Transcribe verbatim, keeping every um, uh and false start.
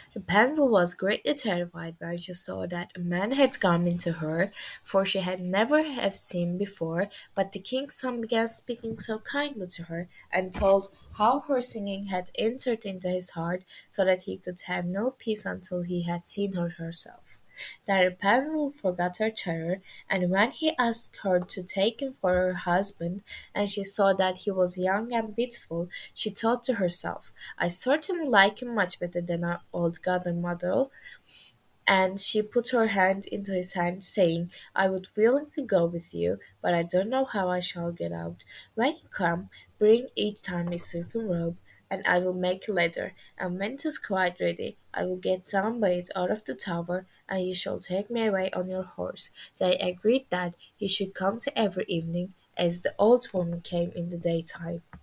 Rapunzel was greatly terrified when she saw that a man had come into her, for she had never have seen before, but the king's son began speaking so kindly to her, and told how her singing had entered into his heart, so that he could have no peace until he had seen her herself. Then Rapunzel forgot her terror, and when he asked her to take him for her husband, and she saw that he was young and beautiful, she thought to herself, I certainly like him much better than our old godmother, and she put her hand into his hand, saying, I would willingly go with you, but I don't know how I shall get out. When you come, bring each time a silken robe, and I will make a ladder, and when it is quite ready, I will get down by it out of the tower, and you shall take me away on your horse. They agreed that he should come to every evening, as the old woman came in the daytime.